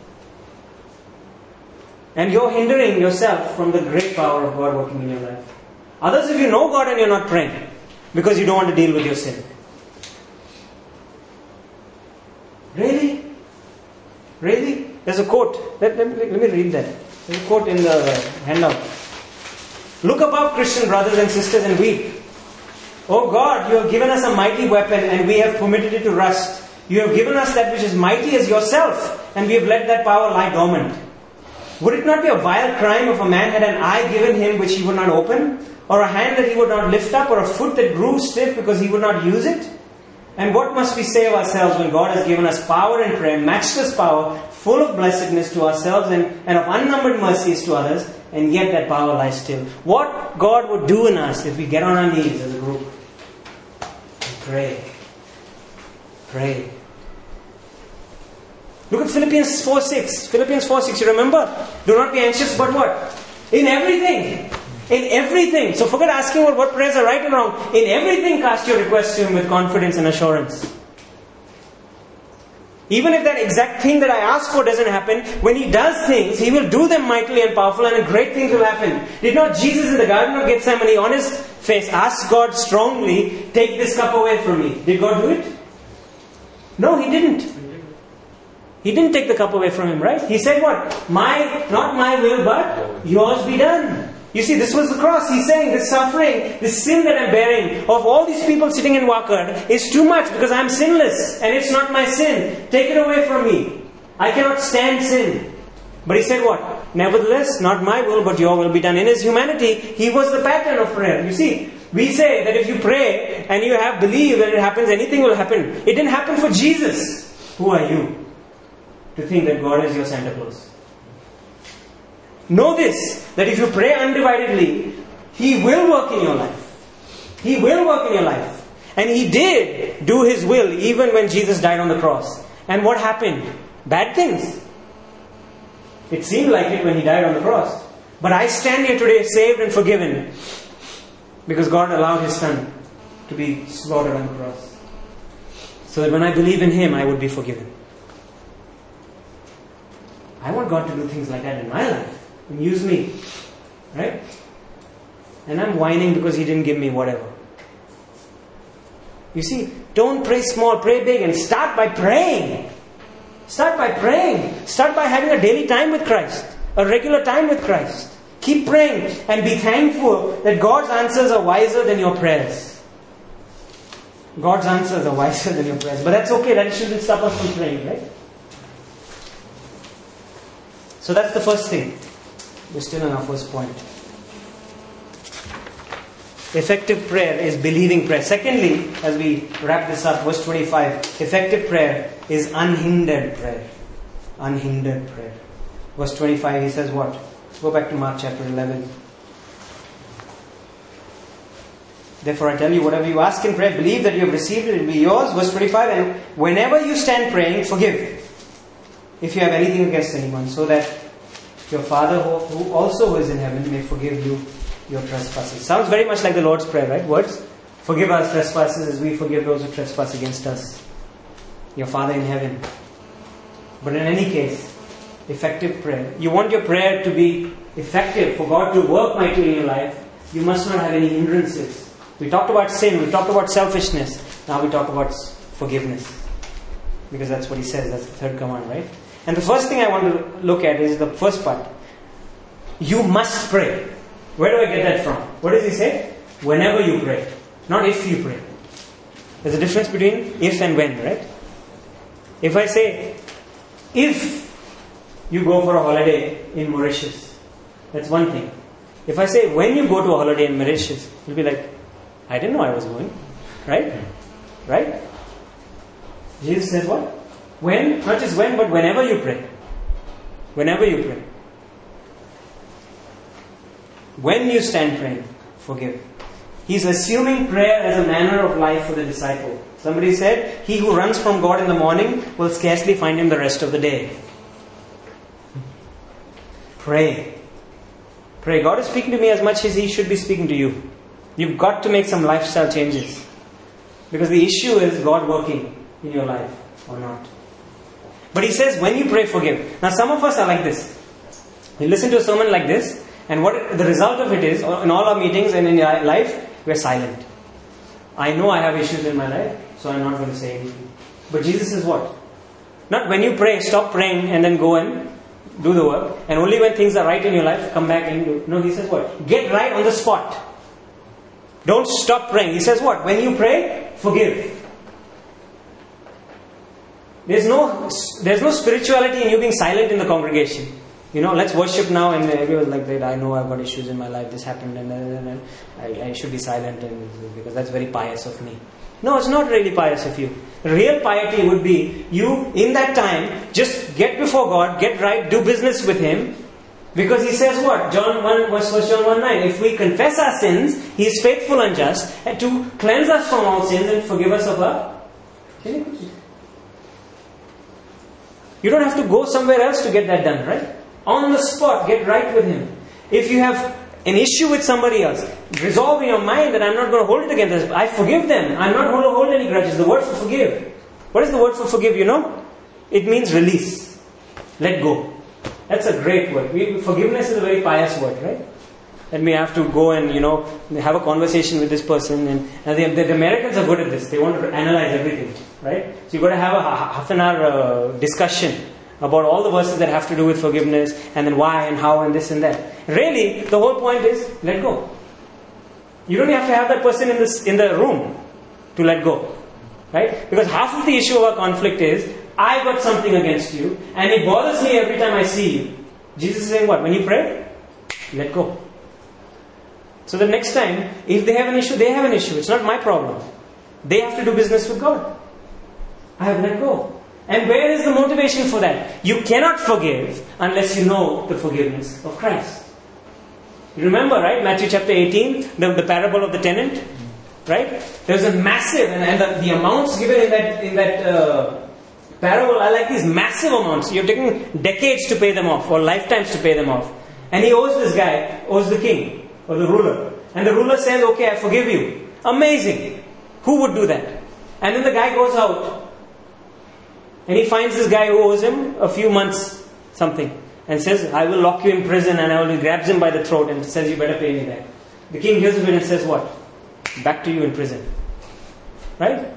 And you're hindering yourself from the great power of God working in your life. Others of you know God and you're not praying because you don't want to deal with your sin. Really? Really? There's a quote. Let me read that. There's a quote in the handout. Look above, Christian brothers and sisters, and weep. Oh God, you have given us a mighty weapon and we have permitted it to rust. You have given us that which is mighty as yourself, and we have let that power lie dormant. Would it not be a vile crime if a man had an eye given him which he would not open, or a hand that he would not lift up, or a foot that grew stiff because he would not use it? And what must we say of ourselves when God has given us power and prayer, matchless power, full of blessedness to ourselves and of unnumbered mercies to others, and yet that power lies still? What God would do in us if we get on our knees as a group and pray. Pray. Look at Philippians 4:6. Philippians 4:6, you remember? Do not be anxious about what? In everything. In everything. So forget asking what prayers are right and wrong. In everything, cast your requests to Him with confidence and assurance. Even if that exact thing that I ask for doesn't happen, when He does things, He will do them mightily and powerful, and great things will happen. Did not Jesus in the Garden of Gethsemane on His face ask God strongly, take this cup away from me? Did God do it? No, He didn't. He didn't take the cup away from Him, right? He said what? Not my will, but yours be done. You see, this was the cross. He's saying this suffering, this sin that I'm bearing of all these people sitting in Wakad is too much because I'm sinless and it's not my sin. Take it away from me. I cannot stand sin. But He said what? Nevertheless, not my will but your will be done. In His humanity, He was the pattern of prayer. You see, we say that if you pray and you have believed that it happens, anything will happen. It didn't happen for Jesus. Who are you to think that God is your Santa Claus? Know this, that if you pray undividedly, He will work in your life. He will work in your life. And He did do His will even when Jesus died on the cross. And what happened? Bad things. It seemed like it when He died on the cross. But I stand here today saved and forgiven because God allowed His Son to be slaughtered on the cross. So that when I believe in Him, I would be forgiven. I want God to do things like that in my life. And use me. Right? And I'm whining because He didn't give me whatever. You see, don't pray small, pray big, and start by praying. Start by praying. Start by having a daily time with Christ. A regular time with Christ. Keep praying and be thankful that God's answers are wiser than your prayers. God's answers are wiser than your prayers. But that's okay, that shouldn't stop us from praying, right? So that's the first thing. We're still on our first point. Effective prayer is believing prayer. Secondly, as we wrap this up, verse 25, effective prayer is unhindered prayer. Unhindered prayer. Verse 25, he says what? Go back to Mark chapter 11. Therefore I tell you, whatever you ask in prayer, believe that you have received it, it will be yours. Verse 25, and whenever you stand praying, forgive if you have anything against anyone, so that your Father who also is in heaven may forgive you your trespasses. Sounds very much like the Lord's Prayer, right? Words. Forgive our trespasses as we forgive those who trespass against us. Your Father in heaven. But in any case, effective prayer. You want your prayer to be effective, for God to work mightily in your life, you must not have any hindrances. We talked about sin, we talked about selfishness. Now we talk about forgiveness. Because that's what He says, that's the third command, right? And the first thing I want to look at is the first part. You must pray. Where do I get that from? What does He say? Whenever you pray. Not if you pray. There's a difference between if and when, right? If I say, if you go for a holiday in Mauritius, that's one thing. If I say, when you go to a holiday in Mauritius, you'll be like, I didn't know I was going. Right? Right? Jesus says what? When? Not just when, but whenever you pray. Whenever you pray. When you stand praying, forgive. He's assuming prayer as a manner of life for the disciple. Somebody said, he who runs from God in the morning will scarcely find Him the rest of the day. Pray. Pray. God is speaking to me as much as He should be speaking to you. You've got to make some lifestyle changes. Because the issue is God working in your life or not. But He says, when you pray, forgive. Now some of us are like this. We listen to a sermon like this, and what the result of it is, in all our meetings and in our life, we're silent. I know I have issues in my life, so I'm not going to say anything. But Jesus says what? Not when you pray, stop praying and then go and do the work. And only when things are right in your life, come back and do. No, He says what? Get right on the spot. Don't stop praying. He says what? When you pray, forgive. There's no spirituality in you being silent in the congregation. You know, let's worship now, and everyone's like that. I know I've got issues in my life. This happened, and I should be silent, and because that's very pious of me. No, it's not really pious of you. Real piety would be you in that time just get before God, get right, do business with Him, because He says what? John 1:9. If we confess our sins, He is faithful and just and to cleanse us from all sins and forgive us of our iniquities. You don't have to go somewhere else to get that done, right? On the spot, get right with Him. If you have an issue with somebody else, resolve in your mind that I'm not going to hold it against them. I forgive them. I'm not going to hold any grudges. The word for forgive. What is the word for forgive, you know? It means release. Let go. That's a great word. Forgiveness is a very pious word, right? And we have to go and, have a conversation with this person. And the Americans are good at this. They want to analyze everything, right? So you've got to have a half an hour discussion about all the verses that have to do with forgiveness, and then why and how and this and that. Really, the whole point is, let go. You don't have to have that person in the room to let go, right? Because half of the issue of our conflict is, I got something against you, and it bothers me every time I see you. Jesus is saying what? When you pray, let go. So the next time, if they have an issue, they have an issue. It's not my problem. They have to do business with God. I have let go. And where is the motivation for that? You cannot forgive unless you know the forgiveness of Christ. You remember, right? Matthew chapter 18, the parable of the tenant, right? There's a massive, and the amounts given in that parable are like these massive amounts. You're taking decades to pay them off, or lifetimes to pay them off. And he owes the king, or the ruler. And the ruler says, okay, I forgive you. Amazing. Who would do that? And then the guy goes out. And he finds this guy who owes him a few months something. And says, I will lock you in prison, and he grabs him by the throat and says, you better pay me back. The king hears of it and says what? Back to you in prison. Right?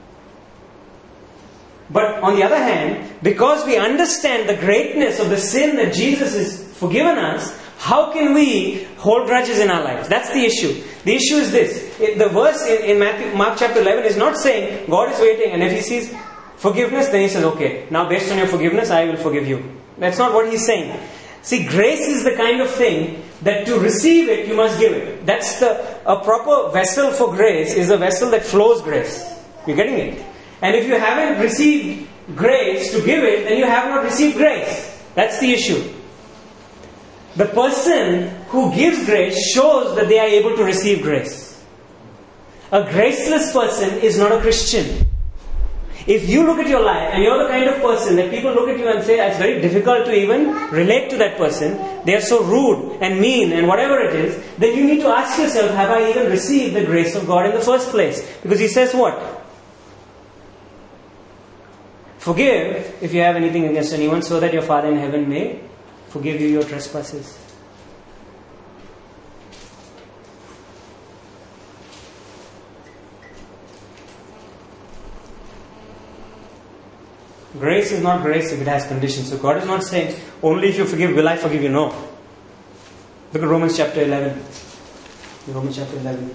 But on the other hand, because we understand the greatness of the sin that Jesus has forgiven us, how can we hold grudges in our lives? That's the issue. The issue is this. The verse in Mark chapter 11 is not saying God is waiting, and if He sees forgiveness, then He says, okay, now based on your forgiveness, I will forgive you. That's not what He's saying. See, grace is the kind of thing that to receive it, you must give it. That's a proper vessel for grace is a vessel that flows grace. You're getting it? And if you haven't received grace to give it, then you have not received grace. That's the issue. The person who gives grace shows that they are able to receive grace. A graceless person is not a Christian. If you look at your life and you're the kind of person that people look at you and say, it's very difficult to even relate to that person, they are so rude and mean and whatever it is, then you need to ask yourself, have I even received the grace of God in the first place? Because He says what? Forgive if you have anything against anyone, so that your Father in heaven may forgive you your trespasses. Grace is not grace if it has conditions. So God is not saying, only if you forgive will I forgive you. No. Look at Romans chapter 11. Romans chapter 11.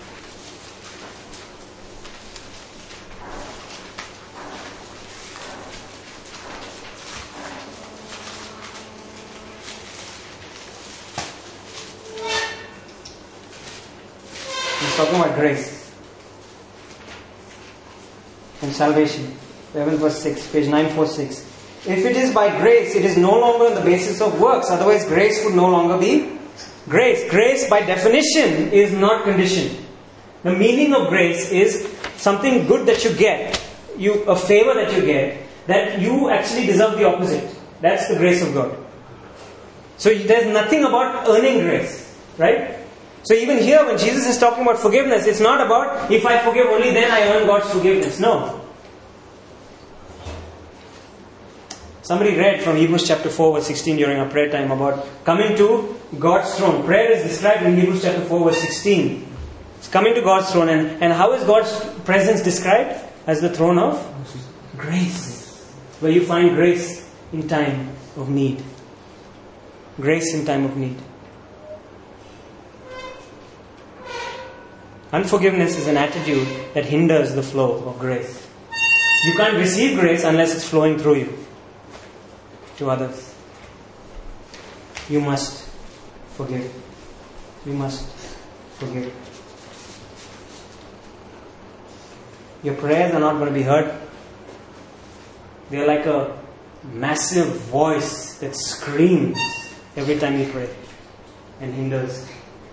He's talking about grace and salvation. 11 verse 6, page 946. If it is by grace, it is no longer on the basis of works. Otherwise, grace would no longer be grace. Grace, by definition, is not conditioned. The meaning of grace is something good that you get, a favor that you get, that you actually deserve the opposite. That's the grace of God. So there's nothing about earning grace, right? So even here, when Jesus is talking about forgiveness, it's not about, if I forgive only then I earn God's forgiveness. No. Somebody read from Hebrews chapter 4 verse 16 during our prayer time about coming to God's throne. Prayer is described in Hebrews chapter 4 verse 16. It's coming to God's throne. And how is God's presence described? As the throne of grace. Where you find grace in time of need. Grace in time of need. Unforgiveness is an attitude that hinders the flow of grace. You can't receive grace unless it's flowing through you to others. You must forgive. You must forgive. Your prayers are not going to be heard. They are like a massive voice that screams every time you pray and hinders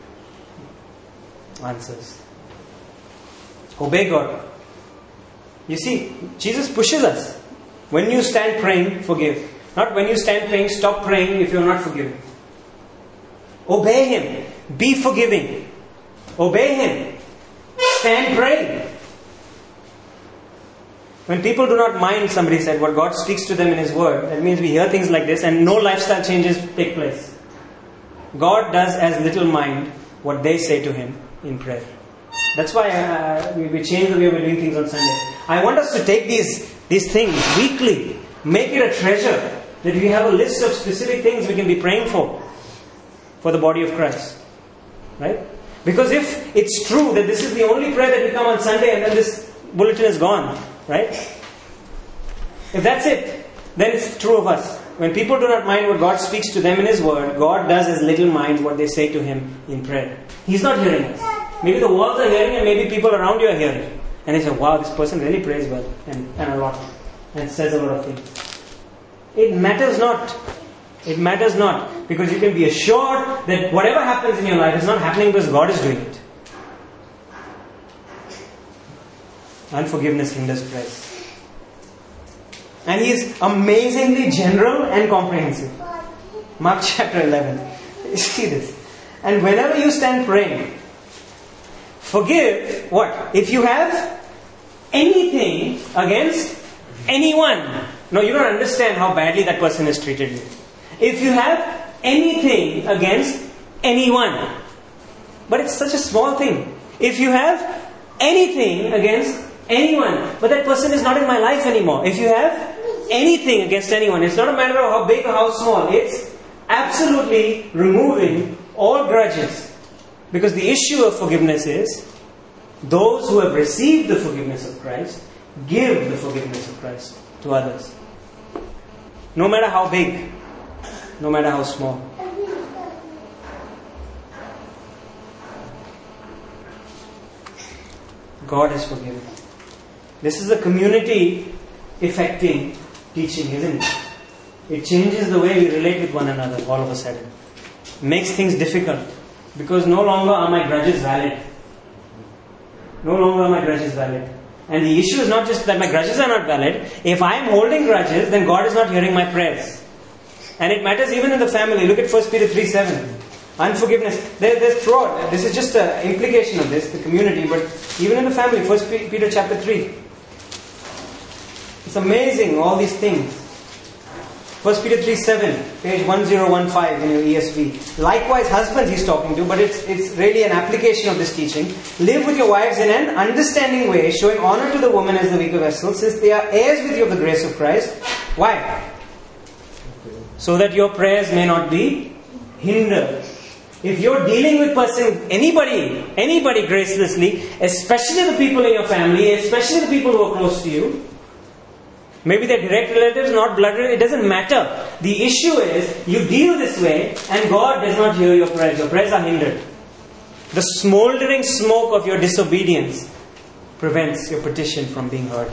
answers. Obey God. You see, Jesus pushes us. When you stand praying, forgive. Not when you stand praying, stop praying if you're not forgiven. Obey Him. Be forgiving. Obey Him. Stand praying. When people do not mind, somebody said, what God speaks to them in His Word, that means we hear things like this and no lifestyle changes take place. God does as little mind what they say to Him in prayer. That's why we change the way we're doing things on Sunday. I want us to take these things weekly, make it a treasure, that we have a list of specific things we can be praying for the body of Christ. Right? Because if it's true that this is the only prayer that we come on Sunday and then this bulletin is gone, right? If that's it, then it's true of us. When people do not mind what God speaks to them in His Word, God does as little mind what they say to Him in prayer. He's not hearing us. Maybe the walls are hearing and maybe people around you are hearing. And they say, wow, this person really prays well and a lot. And says a lot of things. It matters not. It matters not. Because you can be assured that whatever happens in your life is not happening because God is doing it. Unforgiveness hinders prayers. And He is amazingly general and comprehensive. Mark chapter 11. You see this. And whenever you stand praying, forgive what? If you have anything against anyone. No, you don't understand how badly that person has treated you. If you have anything against anyone. But it's such a small thing. If you have anything against anyone, but that person is not in my life anymore. If you have anything against anyone, it's not a matter of how big or how small. It's absolutely removing all grudges. Because the issue of forgiveness is, those who have received the forgiveness of Christ, give the forgiveness of Christ to others. No matter how big, no matter how small. God has forgiven. This is a community affecting teaching, isn't it? It changes the way we relate with one another all of a sudden. Makes things difficult. Because no longer are my grudges valid. No longer are my grudges valid. And the issue is not just that my grudges are not valid. If I am holding grudges, then God is not hearing my prayers. And it matters even in the family. Look at 1 Peter 3:7. Unforgiveness. There's throughout. This is just an implication of this, the community. But even in the family, 1 Peter chapter 3. It's amazing, all these things. 1 Peter 3:7, page 1015 in your ESV. Likewise, husbands he's talking to, but it's really an application of this teaching. Live with your wives in an understanding way, showing honor to the woman as the weaker vessel, since they are heirs with you of the grace of Christ. Why? So that your prayers may not be hindered. If you're dealing with anybody gracelessly, especially the people in your family, especially the people who are close to you, maybe they're direct relatives, not blood relatives, it doesn't matter. The issue is, you deal this way and God does not hear your prayers. Your prayers are hindered. The smoldering smoke of your disobedience prevents your petition from being heard.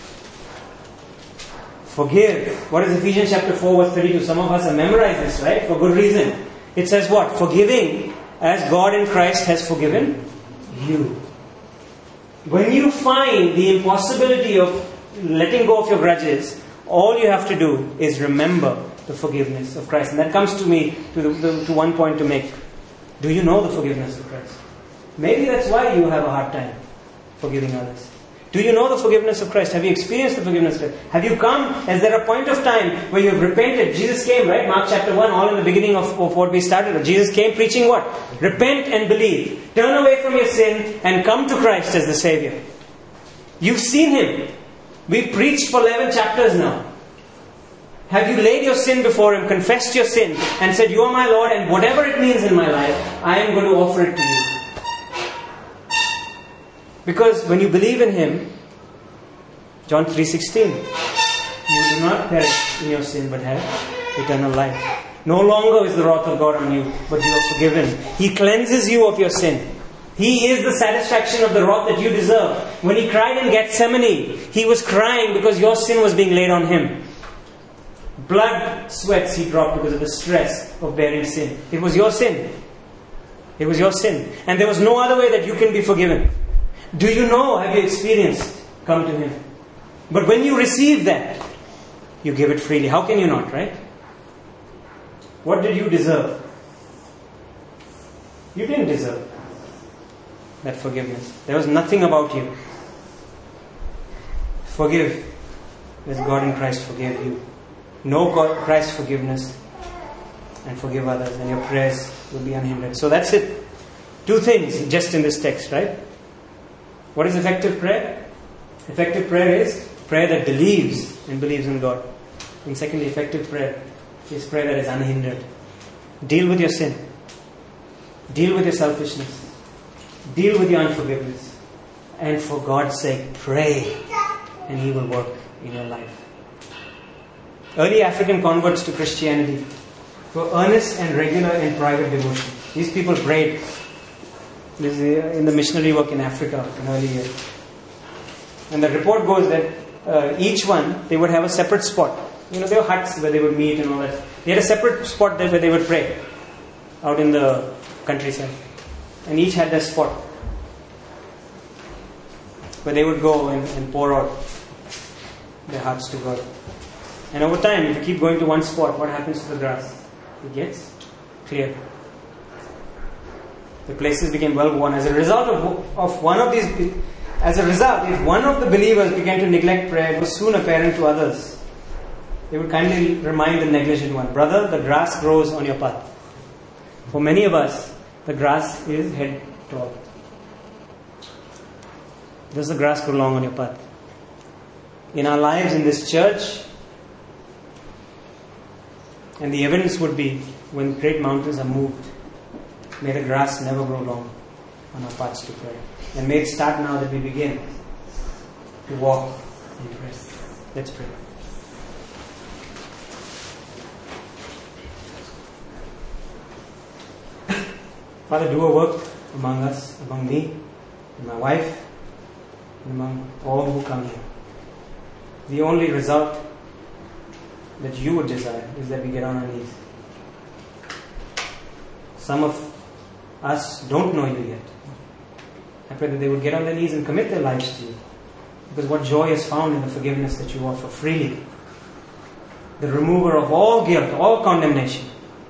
Forgive. What is Ephesians chapter 4 verse 32? Some of us have memorized this, right? For good reason. It says what? Forgiving as God in Christ has forgiven you. When you find the impossibility of letting go of your grudges, all you have to do is remember the forgiveness of Christ. And that comes to me to one point to make. Do you know the forgiveness of Christ? Maybe that's why you have a hard time forgiving others. Do you know the forgiveness of Christ? Have you experienced the forgiveness of Christ? Have you come? Is there a point of time where you have repented? Jesus came, right? Mark chapter 1, all in the beginning of what we started with. Jesus came preaching what? Repent and believe. Turn away from your sin and come to Christ as the Savior. You've seen Him. We've preached for 11 chapters now. Have you laid your sin before Him, confessed your sin, and said, you are my Lord, and whatever it means in my life, I am going to offer it to you. Because when you believe in Him, John 3:16, you do not perish in your sin, but have eternal life. No longer is the wrath of God on you, but you are forgiven. He cleanses you of your sin. He is the satisfaction of the wrath that you deserve. When He cried in Gethsemane, He was crying because your sin was being laid on Him. Blood sweats He dropped because of the stress of bearing sin. It was your sin. It was your sin. And there was no other way that you can be forgiven. Do you know, have you experienced, come to Him? But when you receive that, you give it freely. How can you not, right? What did you deserve? You didn't deserve that forgiveness. There was nothing about you. Forgive as God in Christ forgave you. Know Christ's forgiveness and forgive others, and your prayers will be unhindered. So that's it. 2 things just in this text, right? What is effective prayer? Effective prayer is prayer that believes and believes in God. And secondly, effective prayer is prayer that is unhindered. Deal with your sin. Deal with your selfishness. Deal with your unforgiveness. And for God's sake, pray, and He will work in your life. Early African converts to Christianity were earnest and regular in private devotion. These people prayed. This is in the missionary work in Africa in early years. And the report goes that each one, they would have a separate spot. There were huts where they would meet and all that. They had a separate spot there where they would pray out in the countryside. And each had their spot where they would go and pour out their hearts to God. And over time, if you keep going to one spot, what happens to the grass? It gets clear. The places became well worn. As a result of one of these, if one of the believers began to neglect prayer, it was soon apparent to others. They would kindly remind the negligent one, brother, the grass grows on your path. For many of us, the grass is head tall. Does the grass grow long on your path? In our lives in this church, and the evidence would be when great mountains are moved, may the grass never grow long on our paths to prayer. And may it start now that we begin to walk in prayer. Let's pray. Father, do a work among us, among me, and my wife, and among all who come here. The only result that you would desire is that we get on our knees. Some of us don't know you yet. I pray that they would get on their knees and commit their lives to you. Because what joy is found in the forgiveness that you offer freely. The remover of all guilt, all condemnation.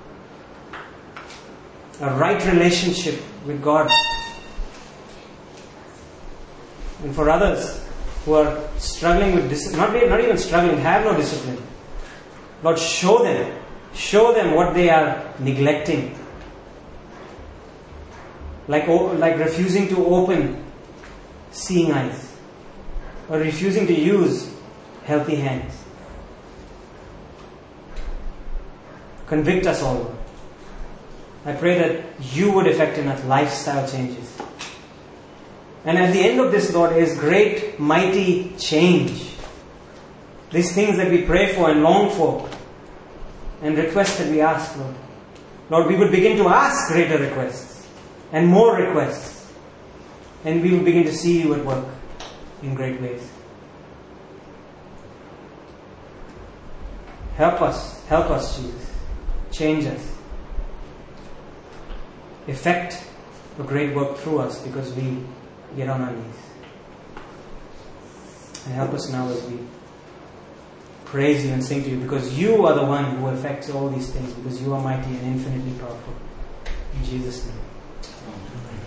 A right relationship with God. And for others who are struggling with not even struggling, have no discipline. Lord, show them what they are neglecting. Like refusing to open seeing eyes, or refusing to use healthy hands. Convict us all, Lord. I pray that you would effect in us lifestyle changes. And at the end of this, Lord, is great, mighty change. These things that we pray for and long for, and requests that we ask, Lord. Lord, we would begin to ask greater requests, and more requests. And we will begin to see you at work in great ways. Help us, Jesus. Change us. Effect a great work through us because we get on our knees. And help us now as we praise you and sing to you, because you are the one who affects all these things, because you are mighty and infinitely powerful. In Jesus' name.